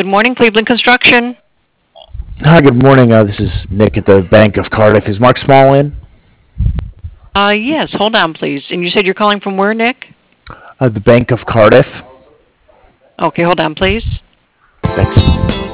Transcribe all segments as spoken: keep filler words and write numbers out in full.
Good morning, Cleveland Construction. Hi, good morning. Uh, this is Nick at the Bank of Cardiff. Is Mark Small in? Uh, yes, hold on, please. And you said you're calling from where, Nick? Uh, the Bank of Cardiff. Okay, hold on, please. Thanks.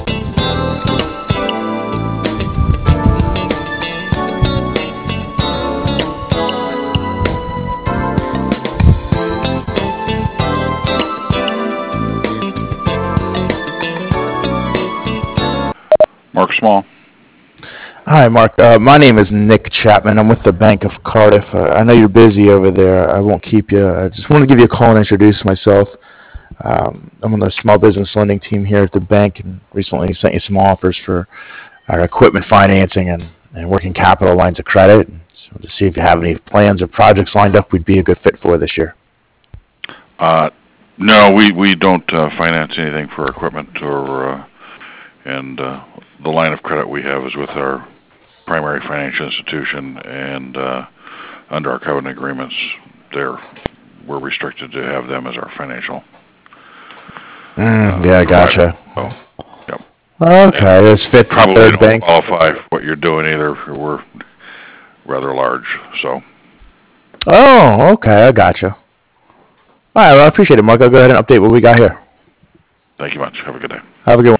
Mark Small. Hi, Mark. Uh, my name is Nick Chapman. I'm with the Bank of Cardiff. Uh, I know you're busy over there. I won't keep you. I just wanted to give you a call and introduce myself. Um, I'm on the small business lending team here at the bank, and recently sent you some offers for our equipment financing and, and working capital lines of credit. So to see if you have any plans or projects lined up, we'd be a good fit for this year. Uh, no, we we don't uh, finance anything for equipment or, uh, and uh, the line of credit we have is with our primary financial institution, and uh, under our covenant agreements, there we're restricted to have them as our financial. Mm, Uh, yeah, provider. gotcha. So, yep. Okay, that's fifth and Probably third don't bank. qualify for what you're doing either. We're rather large, so. Oh, okay, I gotcha. All right, well, I appreciate it, Mark. I'll go ahead and update what we got here. Thank you much. Have a good day. Have a good one.